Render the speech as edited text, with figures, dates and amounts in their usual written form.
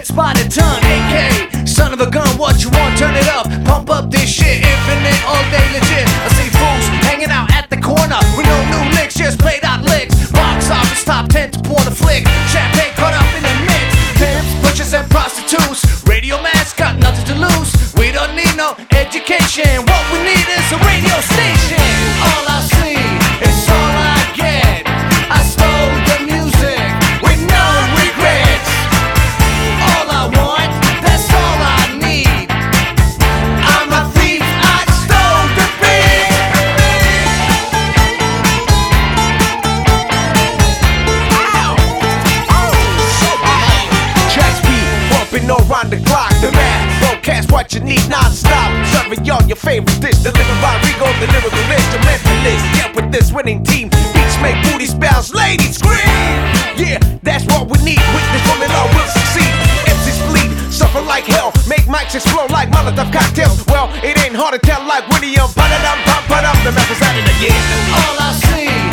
get spotted, ton. AK, son of a gun, what you want? Turn it up, pump up this shit, infinite, all day legit. I see fools hanging out at the corner with no new licks, just played out licks. Box office top 10 to pour the flick, champagne caught up in the mix. Pimps, butchers, and prostitutes. Radio mask got nothing to lose. We don't need no education. What we need is a radio station. All I see is all I get. I stole the music with no regrets. All I want, that's all I need. I'm a thief, I stole the beat. Tracks be bumping around the clock. The man broadcast what you need non-stop. Serving y'all your favorite dish. Delivered by Rigo, the lyrical instrumentalist. Yeah, with this winning team, beats make booties bounce, ladies scream. Yeah, that's what we need. With this formula we'll succeed. MCs bleed, suffer like hell. Make mics explode like Molotov cocktails. Well, it ain't hard to tell like William. Ba-da-dum, ba-da-dum. The map is out of the year. All I see